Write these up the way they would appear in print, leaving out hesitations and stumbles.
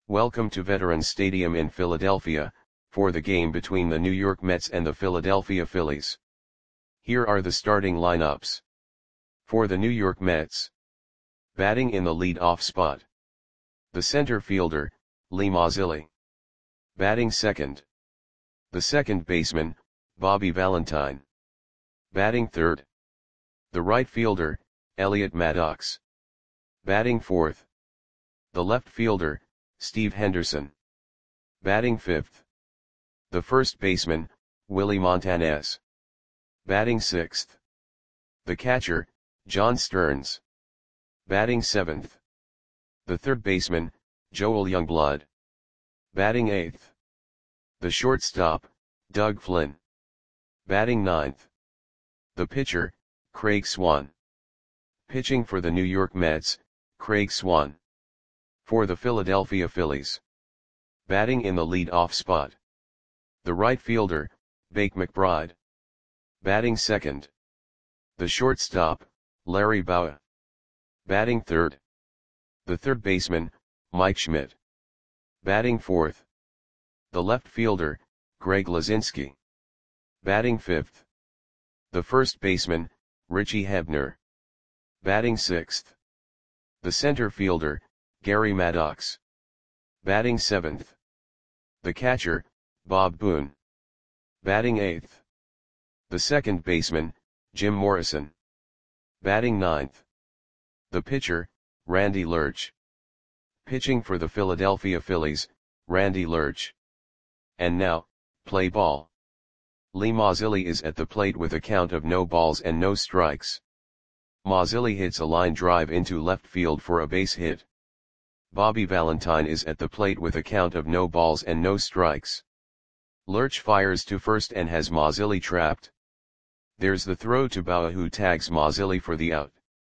Welcome to Veterans Stadium in Philadelphia, for the game between the New York Mets and the Philadelphia Phillies. Here are the starting lineups. For the New York Mets. Batting in the lead-off spot. The center fielder, Lee Mazzilli. Batting second. The second baseman, Bobby Valentine. Batting third. The right fielder, Elliot Maddox. Batting fourth. The left fielder, Steve Henderson. Batting fifth. The first baseman, Willie Montanez. Batting sixth. The catcher, John Stearns. Batting seventh. The third baseman, Joel Youngblood. Batting eighth. The shortstop, Doug Flynn. Batting ninth. The pitcher, Craig Swan. Pitching for the New York Mets, Craig Swan. For the Philadelphia Phillies. Batting in the lead-off spot. The right fielder, Bake McBride. Batting second. The shortstop, Larry Bowa. Batting third. The third baseman, Mike Schmidt. Batting fourth. The left fielder, Greg Luzinski. Batting fifth. The first baseman, Richie Hebner. Batting sixth. The center fielder, Gary Maddox. Batting seventh. The catcher, Bob Boone. Batting eighth. The second baseman, Jim Morrison. Batting ninth. The pitcher, Randy Lurch. Pitching for the Philadelphia Phillies, Randy Lurch. And now, play ball. Lee Mazzilli is at the plate with a count of no balls and no strikes. Mazzilli hits a line drive into left field for a base hit. Bobby Valentine is at the plate with a count of no balls and no strikes. Lurch fires to first and has Mazzilli trapped. There's the throw to Bowa, who tags Mazzilli for the out.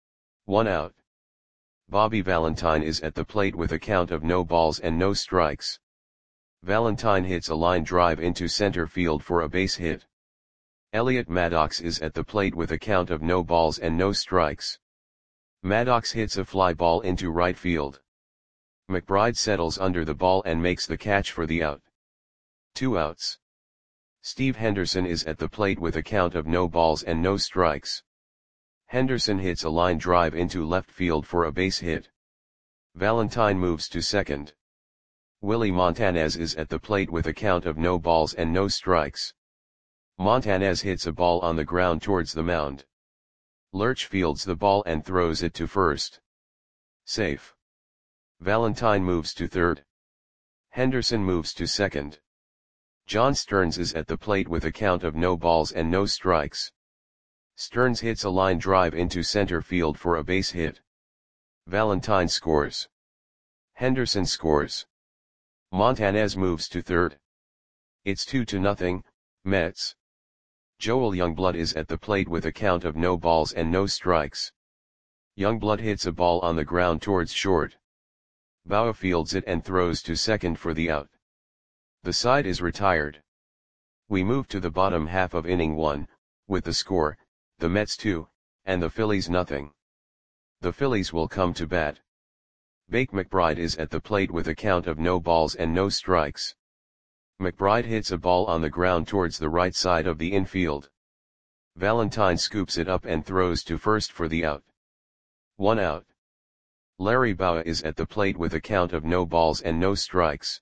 1 out. Bobby Valentine is at the plate with a count of no balls and no strikes. Valentine hits a line drive into center field for a base hit. Elliot Maddox is at the plate with a count of no balls and no strikes. Maddox hits a fly ball into right field. McBride settles under the ball and makes the catch for the out. 2 outs. Steve Henderson is at the plate with a count of no balls and no strikes. Henderson hits a line drive into left field for a base hit. Valentine moves to second. Willie Montanez is at the plate with a count of no balls and no strikes. Montanez hits a ball on the ground towards the mound. Lurch fields the ball and throws it to first. Safe. Valentine moves to third. Henderson moves to second. John Stearns is at the plate with a count of no balls and no strikes. Stearns hits a line drive into center field for a base hit. Valentine scores. Henderson scores. Montanez moves to third. It's 2-0, Mets. Joel Youngblood is at the plate with a count of no balls and no strikes. Youngblood hits a ball on the ground towards short. Bowa fields it and throws to second for the out. The side is retired. We move to the bottom half of inning 1, with the score, the Mets 2, and the Phillies nothing. The Phillies will come to bat. Bake McBride is at the plate with a count of no balls and no strikes. McBride hits a ball on the ground towards the right side of the infield. Valentine scoops it up and throws to first for the out. 1 out. Larry Bowa is at the plate with a count of no balls and no strikes.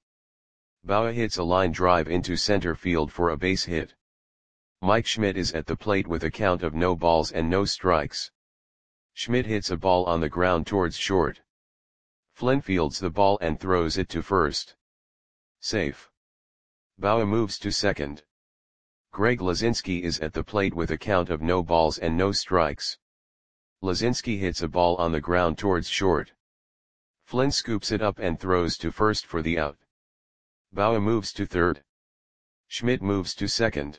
Bowa hits a line drive into center field for a base hit. Mike Schmidt is at the plate with a count of no balls and no strikes. Schmidt hits a ball on the ground towards short. Flynn fields the ball and throws it to first. Safe. Bowa moves to second. Greg Luzinski is at the plate with a count of no balls and no strikes. Luzinski hits a ball on the ground towards short. Flynn scoops it up and throws to first for the out. Bowa moves to third. Schmidt moves to second.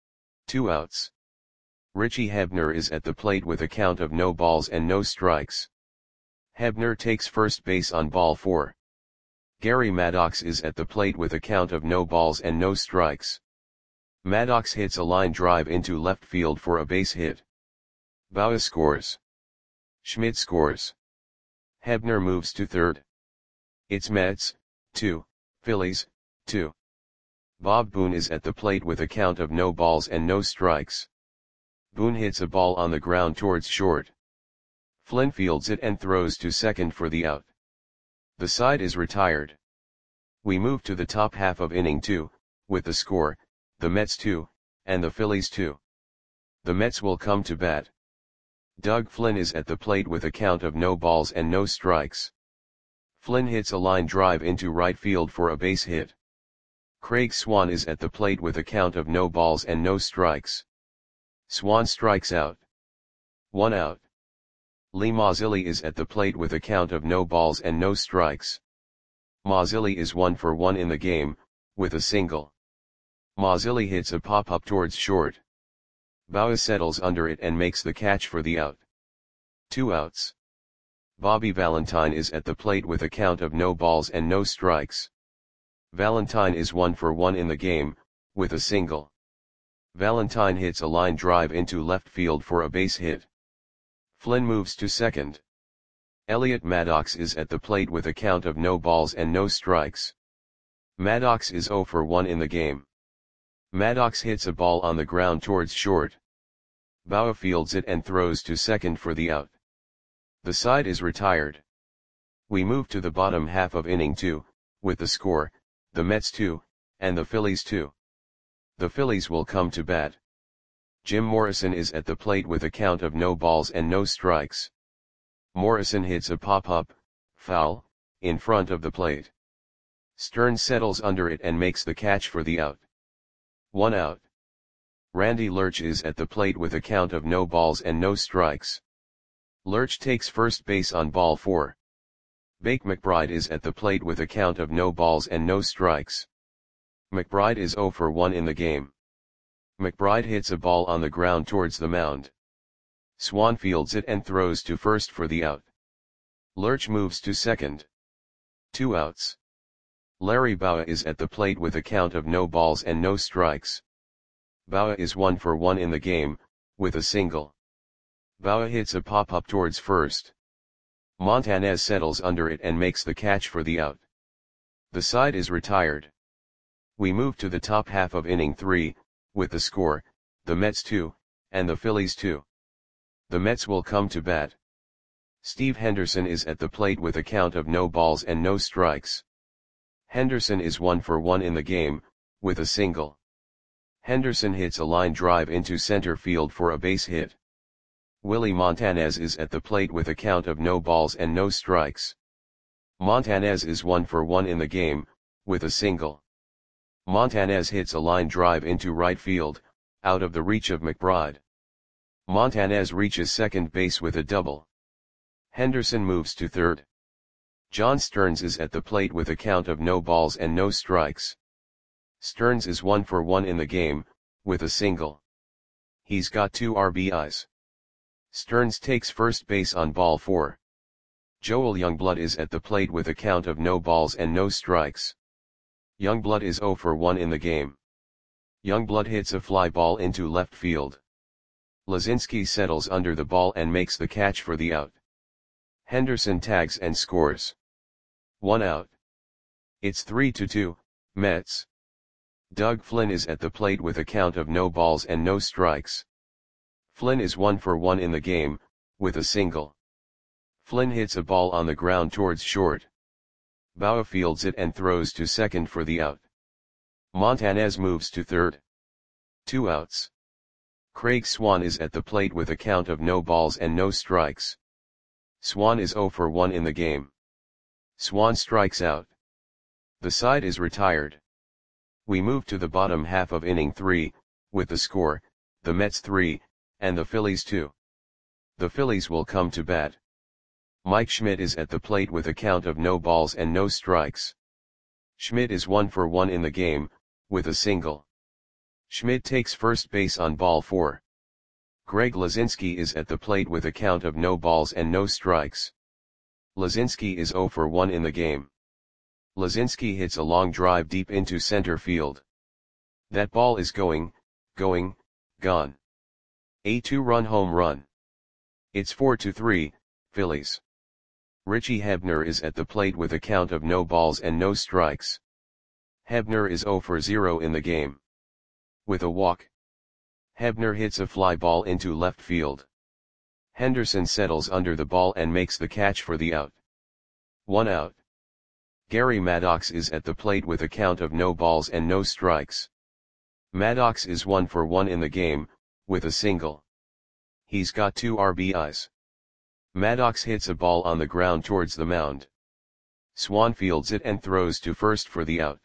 2 outs. Richie Hebner is at the plate with a count of no balls and no strikes. Hebner takes first base on ball 4. Gary Maddox is at the plate with a count of no balls and no strikes. Maddox hits a line drive into left field for a base hit. Bowa scores. Schmidt scores. Hebner moves to third. It's Mets, 2, Phillies, 2. Bob Boone is at the plate with a count of no balls and no strikes. Boone hits a ball on the ground towards short. Flynn fields it and throws to second for the out. The side is retired. We move to the top half of inning 2, with the score, the Mets 2, and the Phillies 2. The Mets will come to bat. Doug Flynn is at the plate with a count of no balls and no strikes. Flynn hits a line drive into right field for a base hit. Craig Swan is at the plate with a count of no balls and no strikes. Swan strikes out. 1 out. Lee Mazzilli is at the plate with a count of no balls and no strikes. Mazzilli is 1 for 1 in the game, with a single. Mazzilli hits a pop-up towards short. Bauer settles under it and makes the catch for the out. 2 outs. Bobby Valentine is at the plate with a count of no balls and no strikes. Valentine is 1 for 1 in the game, with a single. Valentine hits a line drive into left field for a base hit. Flynn moves to second. Elliot Maddox is at the plate with a count of no balls and no strikes. Maddox is 0 for 1 in the game. Maddox hits a ball on the ground towards short. Bauer fields it and throws to second for the out. The side is retired. We move to the bottom half of inning 2, with the score, the Mets 2, and the Phillies 2. The Phillies will come to bat. Jim Morrison is at the plate with a count of no balls and no strikes. Morrison hits a pop-up, foul, in front of the plate. Stearns settles under it and makes the catch for the out. 1 out. Randy Lurch is at the plate with a count of no balls and no strikes. Lurch takes first base on ball 4. Bake McBride is at the plate with a count of no balls and no strikes. McBride is 0 for 1 in the game. McBride hits a ball on the ground towards the mound. Swan fields it and throws to first for the out. Lurch moves to second. 2 outs. Larry Bauer is at the plate with a count of no balls and no strikes. Bauer is 1 for 1 in the game, with a single. Bauer hits a pop-up towards first. Montanez settles under it and makes the catch for the out. The side is retired. We move to the top half of inning 3, with the score, the Mets 2, and the Phillies 2. The Mets will come to bat. Steve Henderson is at the plate with a count of no balls and no strikes. Henderson is 1 for 1 in the game, with a single. Henderson hits a line drive into center field for a base hit. Willie Montanez is at the plate with a count of no balls and no strikes. Montanez is 1 for 1 in the game, with a single. Montanez hits a line drive into right field, out of the reach of McBride. Montanez reaches second base with a double. Henderson moves to third. John Stearns is at the plate with a count of no balls and no strikes. Stearns is 1 for 1 in the game, with a single. He's got 2 RBIs. Stearns takes first base on ball 4. Joel Youngblood is at the plate with a count of no balls and no strikes. Youngblood is 0 for 1 in the game. Youngblood hits a fly ball into left field. Lazinski settles under the ball and makes the catch for the out. Henderson tags and scores. 1 out. It's 3-2, Mets. Doug Flynn is at the plate with a count of no balls and no strikes. Flynn is 1 for 1 in the game, with a single. Flynn hits a ball on the ground towards short. Bauer fields it and throws to second for the out. Montanez moves to third. 2 outs. Craig Swan is at the plate with a count of no balls and no strikes. Swan is 0 for 1 in the game. Swan strikes out. The side is retired. We move to the bottom half of inning 3, with the score, the Mets 3, and the Phillies 2. The Phillies will come to bat. Mike Schmidt is at the plate with a count of no balls and no strikes. Schmidt is 1 for 1 in the game, with a single. Schmidt takes first base on ball 4. Greg Lazinski is at the plate with a count of no balls and no strikes. Lazinski is 0 for 1 in the game. Lazinski hits a long drive deep into center field. That ball is gone. A 2-run home run. It's 4-3, Phillies. Richie Hebner is at the plate with a count of no balls and no strikes. Hebner is 0 for 0 in the game. With a walk, Hebner hits a fly ball into left field. Henderson settles under the ball and makes the catch for the out. 1 out. Gary Maddox is at the plate with a count of no balls and no strikes. Maddox is 1 for 1 in the game, with a single. He's got 2 RBIs. Maddox hits a ball on the ground towards the mound. Swan fields it and throws to first for the out.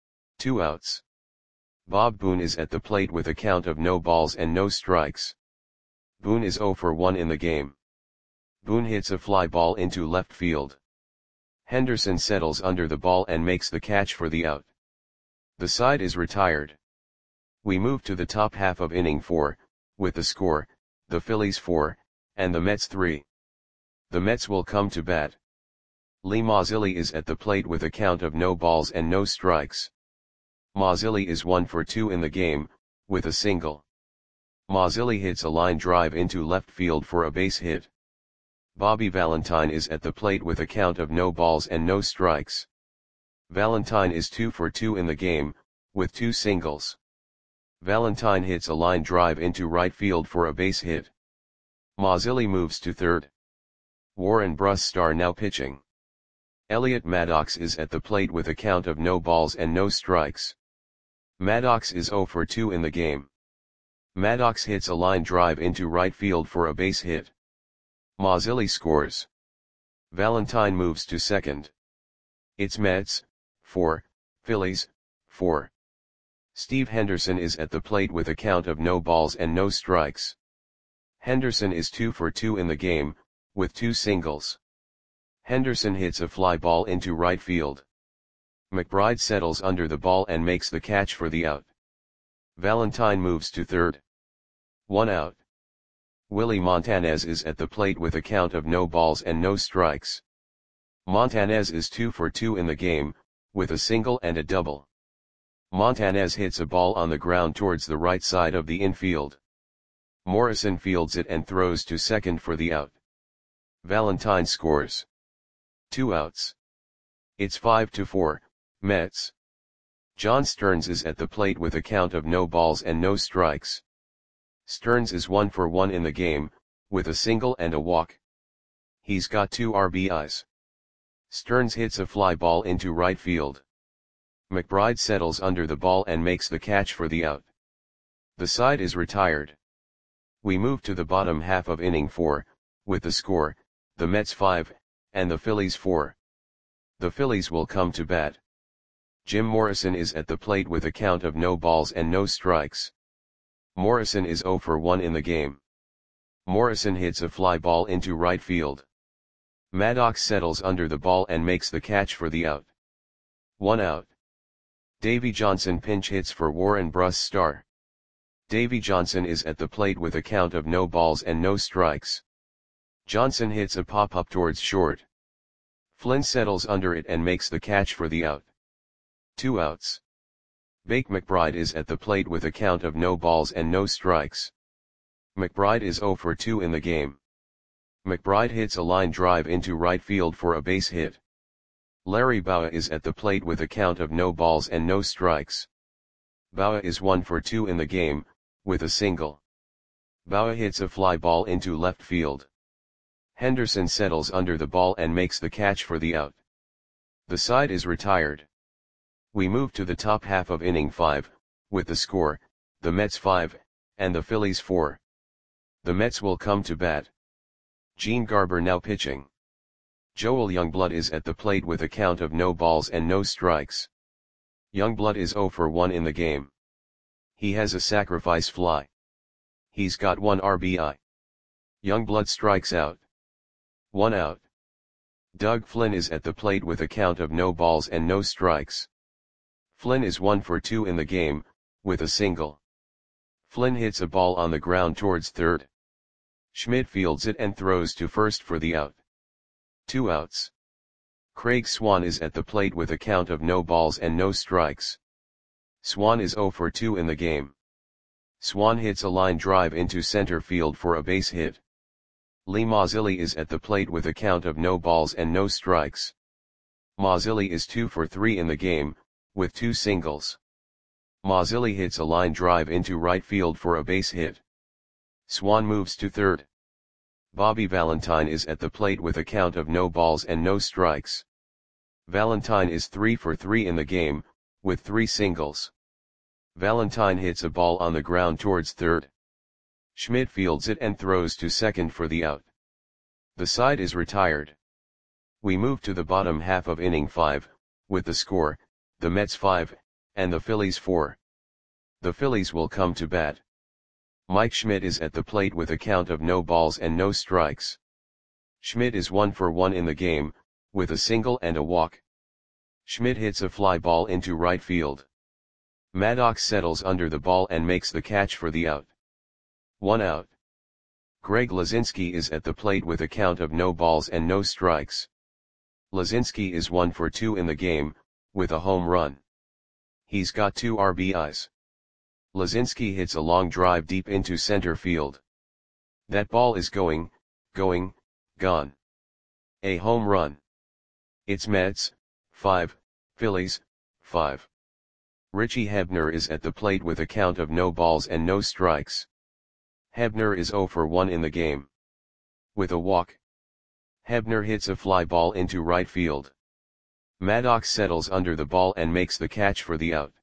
2 outs. Bob Boone is at the plate with a count of no balls and no strikes. Boone is 0 for 1 in the game. Boone hits a fly ball into left field. Henderson settles under the ball and makes the catch for the out. The side is retired. We move to the top half of inning 4, with the score, the Phillies 4, and the Mets 3. The Mets will come to bat. Lee Mazzilli is at the plate with a count of no balls and no strikes. Mazzilli is 1 for 2 in the game, with a single. Mazzilli hits a line drive into left field for a base hit. Bobby Valentine is at the plate with a count of no balls and no strikes. Valentine is 2 for 2 in the game, with 2 singles. Valentine hits a line drive into right field for a base hit. Mazzilli moves to third. Warren Brustar now pitching. Elliot Maddox is at the plate with a count of no balls and no strikes. Maddox is 0 for 2 in the game. Maddox hits a line drive into right field for a base hit. Mazzilli scores. Valentine moves to second. It's Mets, 4, Phillies, 4. Steve Henderson is at the plate with a count of no balls and no strikes. Henderson is 2 for 2 in the game, with 2 singles. Henderson hits a fly ball into right field. McBride settles under the ball and makes the catch for the out. Valentine moves to third. 1 out. Willie Montanez is at the plate with a count of no balls and no strikes. Montanez is 2 for 2 in the game, with a single and a double. Montanez hits a ball on the ground towards the right side of the infield. Morrison fields it and throws to second for the out. Valentine scores. 2 outs. It's 5-4, Mets. John Stearns is at the plate with a count of no balls and no strikes. Stearns is 1 for 1 in the game, with a single and a walk. He's got 2 RBIs. Stearns hits a fly ball into right field. McBride settles under the ball and makes the catch for the out. The side is retired. We move to the bottom half of inning 4, with the score, the Mets 5, and the Phillies 4. The Phillies will come to bat. Jim Morrison is at the plate with a count of no balls and no strikes. Morrison is 0 for 1 in the game. Morrison hits a fly ball into right field. Maddox settles under the ball and makes the catch for the out. 1 out. Davey Johnson pinch hits for Warren Brustar. Davey Johnson is at the plate with a count of no balls and no strikes. Johnson hits a pop-up towards short. Flynn settles under it and makes the catch for the out. 2 outs. Bake McBride is at the plate with a count of no balls and no strikes. McBride is 0 for 2 in the game. McBride hits a line drive into right field for a base hit. Larry Bowa is at the plate with a count of no balls and no strikes. Bowa is 1 for 2 in the game, with a single. Bowa hits a fly ball into left field. Henderson settles under the ball and makes the catch for the out. The side is retired. We move to the top half of inning 5, with the score, the Mets 5, and the Phillies 4. The Mets will come to bat. Gene Garber now pitching. Joel Youngblood is at the plate with a count of no balls and no strikes. Youngblood is 0 for 1 in the game. He has a sacrifice fly. He's got 1 RBI. Youngblood strikes out. 1 out. Doug Flynn is at the plate with a count of no balls and no strikes. Flynn is 1 for 2 in the game, with a single. Flynn hits a ball on the ground towards third. Schmidt fields it and throws to first for the out. 2 outs. Craig Swan is at the plate with a count of no balls and no strikes. Swan is 0 for 2 in the game. Swan hits a line drive into center field for a base hit. Lee Mazzilli is at the plate with a count of no balls and no strikes. Mazzilli is 2 for 3 in the game, with 2 singles. Mazzilli hits a line drive into right field for a base hit. Swan moves to third. Bobby Valentine is at the plate with a count of no balls and no strikes. Valentine is 3 for 3 in the game, with 3 singles. Valentine hits a ball on the ground towards third. Schmidt fields it and throws to second for the out. The side is retired. We move to the bottom half of inning 5, with the score, the Mets 5, and the Phillies 4. The Phillies will come to bat. Mike Schmidt is at the plate with a count of no balls and no strikes. Schmidt is 1 for 1 in the game, with a single and a walk. Schmidt hits a fly ball into right field. Maddox settles under the ball and makes the catch for the out. 1 out. Greg Lazinski is at the plate with a count of no balls and no strikes. Lazinski is 1 for 2 in the game, with a home run. He's got 2 RBIs. Lazinski hits a long drive deep into center field. That ball is going, gone. A home run. It's Mets, 5, Phillies, 5. Richie Hebner is at the plate with a count of no balls and no strikes. Hebner is 0 for 1 in the game. With a walk. Hebner hits a fly ball into right field. Maddox settles under the ball and makes the catch for the out.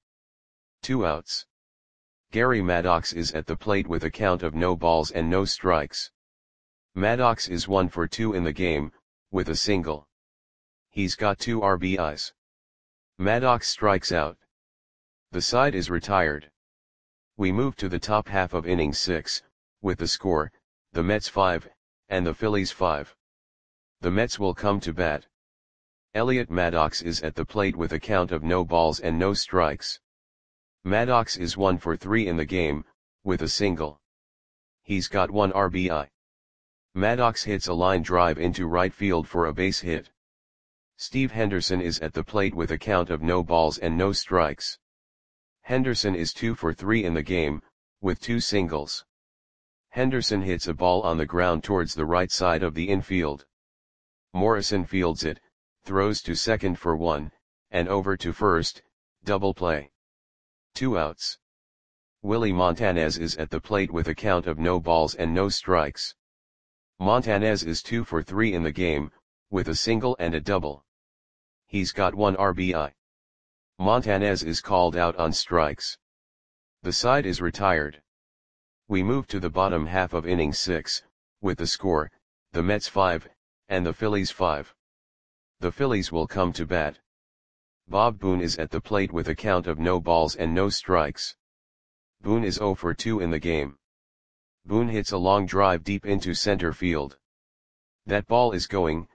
2 outs. Gary Maddox is at the plate with a count of no balls and no strikes. Maddox is 1 for 2 in the game, with a single. He's got 2 RBIs. Maddox strikes out. The side is retired. We move to the top half of inning 6, with the score, the Mets 5, and the Phillies 5. The Mets will come to bat. Elliot Maddox is at the plate with a count of no balls and no strikes. Maddox is 1 for 3 in the game, with a single. He's got 1 RBI. Maddox hits a line drive into right field for a base hit. Steve Henderson is at the plate with a count of no balls and no strikes. Henderson is 2 for 3 in the game, with 2 singles. Henderson hits a ball on the ground towards the right side of the infield. Morrison fields it, throws to second for 1, and over to first, double play. 2 outs. Willie Montanez is at the plate with a count of no balls and no strikes. Montanez is 2 for 3 in the game, with a single and a double. He's got 1 RBI. Montanez is called out on strikes. The side is retired. We move to the bottom half of inning 6, with the score, the Mets 5, and the Phillies 5. The Phillies will come to bat. Bob Boone is at the plate with a count of no balls and no strikes. Boone is 0 for 2 in the game. Boone hits a long drive deep into center field. That ball is going,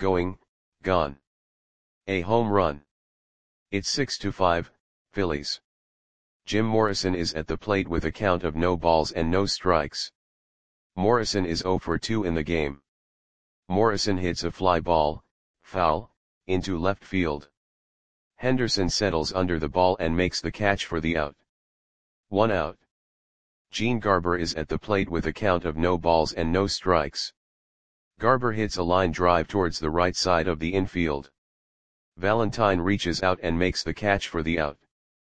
gone. A home run. It's 6-5, Phillies. Jim Morrison is at the plate with a count of no balls and no strikes. Morrison is 0 for 2 in the game. Morrison hits a fly ball, foul, into left field. Henderson settles under the ball and makes the catch for the out. 1 out. Gene Garber is at the plate with a count of no balls and no strikes. Garber hits a line drive towards the right side of the infield. Valentine reaches out and makes the catch for the out.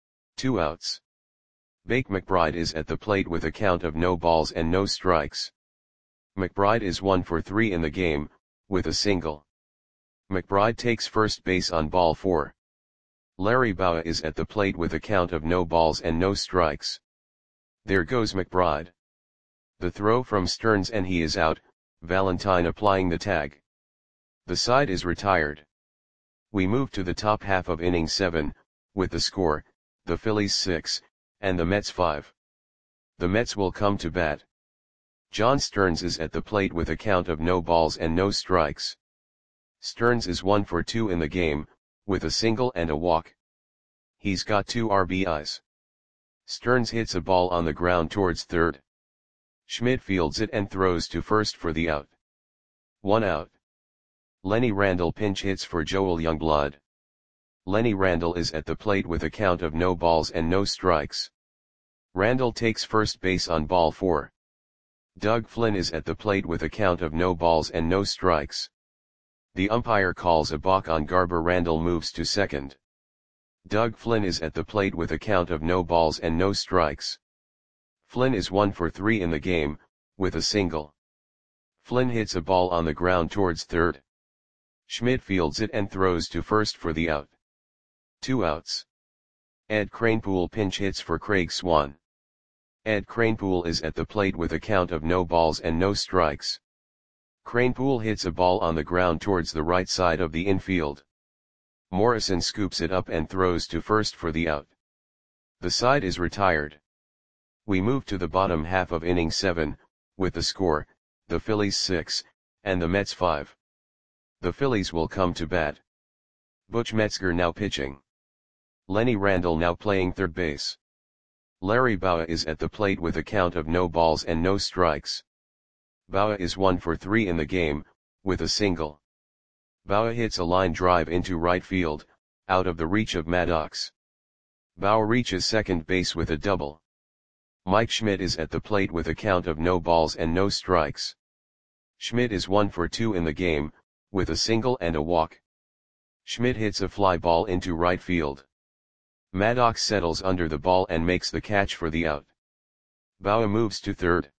2 outs. Bake McBride is at the plate with a count of no balls and no strikes. McBride is 1 for 3 in the game, with a single. McBride takes first base on ball 4. Larry Bowa is at the plate with a count of no balls and no strikes. There goes McBride. The throw from Stearns and he is out, Valentine applying the tag. The side is retired. We move to the top half of inning 7, with the score, the Phillies 6, and the Mets 5. The Mets will come to bat. John Stearns is at the plate with a count of no balls and no strikes. Stearns is 1 for 2 in the game, with a single and a walk. He's got 2 RBIs. Stearns hits a ball on the ground towards third. Schmidt fields it and throws to first for the out. 1 out. Lenny Randle pinch hits for Joel Youngblood. Lenny Randle is at the plate with a count of no balls and no strikes. Randle takes first base on ball 4. Doug Flynn is at the plate with a count of no balls and no strikes. The umpire calls a balk on Garber. Randall moves to second. Doug Flynn is at the plate with a count of no balls and no strikes. Flynn is 1 for 3 in the game, with a single. Flynn hits a ball on the ground towards third. Schmidt fields it and throws to first for the out. 2 outs. Ed Kranepool pinch hits for Craig Swan. Ed Kranepool is at the plate with a count of no balls and no strikes. Kranepool hits a ball on the ground towards the right side of the infield. Morrison scoops it up and throws to first for the out. The side is retired. We move to the bottom half of inning 7, with the score, the Phillies 6, and the Mets 5. The Phillies will come to bat. Butch Metzger now pitching. Lenny Randall now playing third base. Larry Bowa is at the plate with a count of no balls and no strikes. Bowa is 1 for 3 in the game, with a single. Bowa hits a line drive into right field, out of the reach of Maddox. Bowa reaches second base with a double. Mike Schmidt is at the plate with a count of no balls and no strikes. Schmidt is 1 for 2 in the game, with a single and a walk. Schmidt hits a fly ball into right field. Maddox settles under the ball and makes the catch for the out. Bowa moves to third.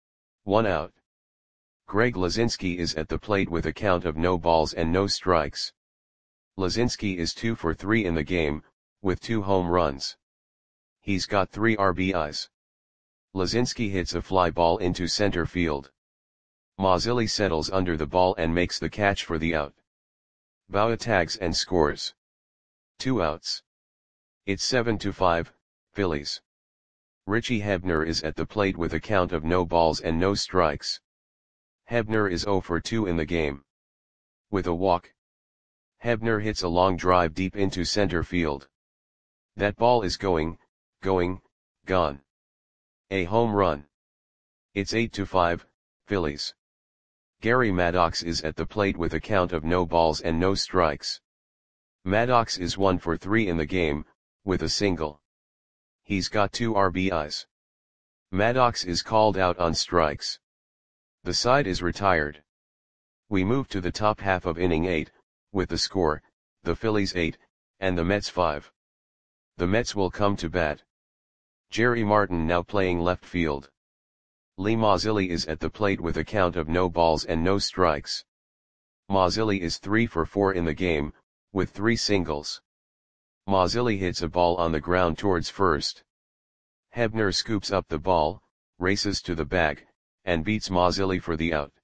1 out. Greg Lazinski is at the plate with a count of no balls and no strikes. Lazinski is 2 for 3 in the game, with 2 home runs. He's got 3 RBIs. Lazinski hits a fly ball into center field. Mazzilli settles under the ball and makes the catch for the out. Bowa tags and scores. 2 outs. It's 7-5, Phillies. Richie Hebner is at the plate with a count of no balls and no strikes. Hebner is 0 for 2 in the game. With a walk. Hebner hits a long drive deep into center field. That ball is going, gone. A home run. It's 8-5, Phillies. Gary Maddox is at the plate with a count of no balls and no strikes. Maddox is 1 for 3 in the game, with a single. He's got 2 RBIs. Maddox is called out on strikes. The side is retired. We move to the top half of inning 8, with the score, the Phillies 8, and the Mets 5. The Mets will come to bat. Jerry Martin now playing left field. Lee Mazzilli is at the plate with a count of no balls and no strikes. Mazzilli is 3 for 4 in the game, with 3 singles. Mazzilli hits a ball on the ground towards first. Hebner scoops up the ball, races to the bag, and beats Mazzilli for the out.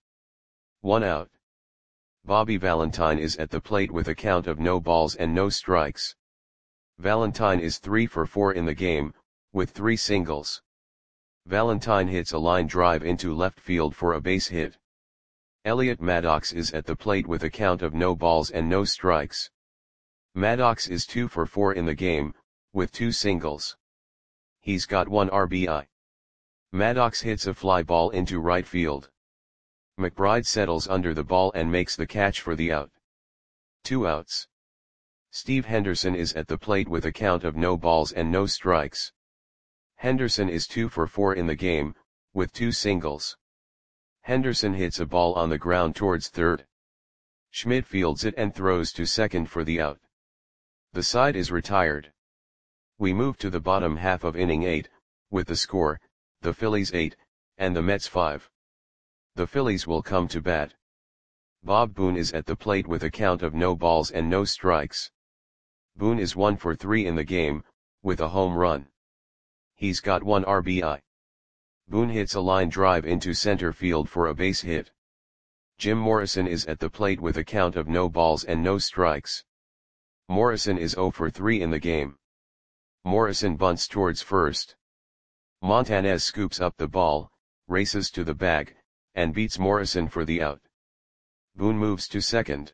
1 out. Bobby Valentine is at the plate with a count of no balls and no strikes. Valentine is 3 for 4 in the game, with 3 singles. Valentine hits a line drive into left field for a base hit. Elliot Maddox is at the plate with a count of no balls and no strikes. Maddox is 2 for 4 in the game, with 2 singles. He's got 1 RBI. Maddox hits a fly ball into right field. McBride settles under the ball and makes the catch for the out. 2 outs. Steve Henderson is at the plate with a count of no balls and no strikes. Henderson is 2 for 4 in the game, with 2 singles. Henderson hits a ball on the ground towards third. Schmidt fields it and throws to second for the out. The side is retired. We move to the bottom half of inning 8, with the score, the Phillies 8, and the Mets 5. The Phillies will come to bat. Bob Boone is at the plate with a count of no balls and no strikes. Boone is 1 for 3 in the game, with a home run. He's got 1 RBI. Boone hits a line drive into center field for a base hit. Jim Morrison is at the plate with a count of no balls and no strikes. Morrison is 0 for 3 in the game. Morrison bunts towards first. Montanez scoops up the ball, races to the bag, and beats Morrison for the out. Boone moves to second.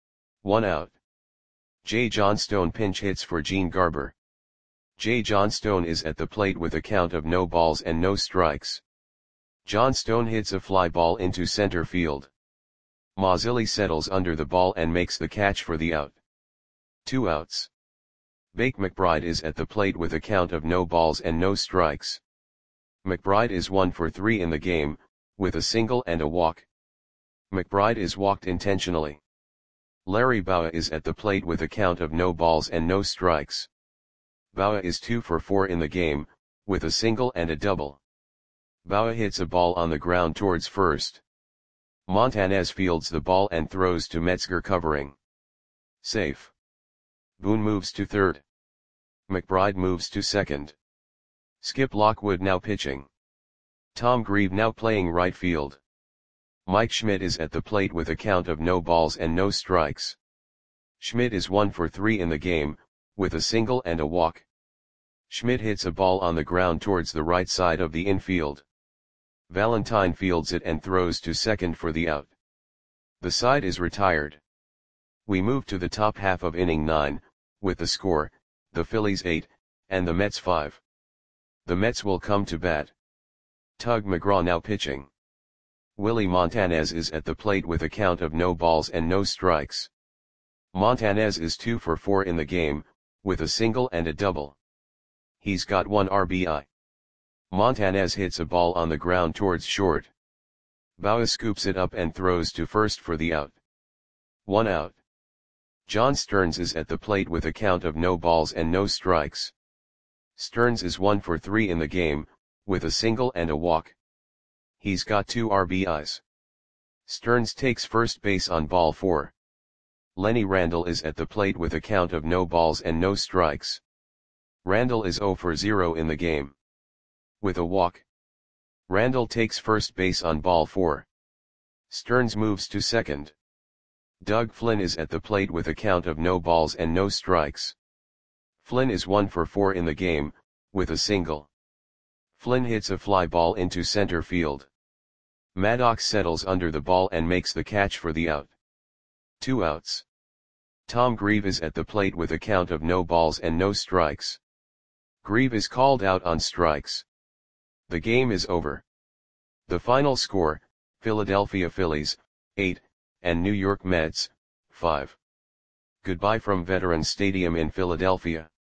1 out. Jay Johnstone pinch hits for Gene Garber. Jay Johnstone is at the plate with a count of no balls and no strikes. Johnstone hits a fly ball into center field. Mazzilli settles under the ball and makes the catch for the out. 2 outs. Bake McBride is at the plate with a count of no balls and no strikes. McBride is 1 for 3 in the game, with a single and a walk. McBride is walked intentionally. Larry Bowa is at the plate with a count of no balls and no strikes. Bowa is 2 for 4 in the game, with a single and a double. Bowa hits a ball on the ground towards first. Montanez fields the ball and throws to Metzger covering. Safe. Boone moves to third. McBride moves to second. Skip Lockwood now pitching. Tom Grieve now playing right field. Mike Schmidt is at the plate with a count of no balls and no strikes. Schmidt is 1 for 3 in the game, with a single and a walk. Schmidt hits a ball on the ground towards the right side of the infield. Valentine fields it and throws to second for the out. The side is retired. We move to the top half of inning 9, with the score, the Phillies 8, and the Mets 5. The Mets will come to bat. Tug McGraw now pitching. Willie Montanez is at the plate with a count of no balls and no strikes. Montanez is 2 for 4 in the game, with a single and a double. He's got 1 RBI. Montanez hits a ball on the ground towards short. Bowa scoops it up and throws to first for the out. 1 out. John Stearns is at the plate with a count of no balls and no strikes. Stearns is 1 for 3 in the game, with a single and a walk. He's got 2 RBIs. Stearns takes first base on ball 4. Lenny Randle is at the plate with a count of no balls and no strikes. Randle is 0 for 0 in the game. With a walk. Randle takes first base on ball 4. Stearns moves to second. Doug Flynn is at the plate with a count of no balls and no strikes. Flynn is 1 for 4 in the game, with a single. Flynn hits a fly ball into center field. Maddox settles under the ball and makes the catch for the out. 2 outs. Tom Grieve is at the plate with a count of no balls and no strikes. Grieve is called out on strikes. The game is over. The final score, Philadelphia Phillies, 8, and New York Mets, 5. Goodbye from Veterans Stadium in Philadelphia.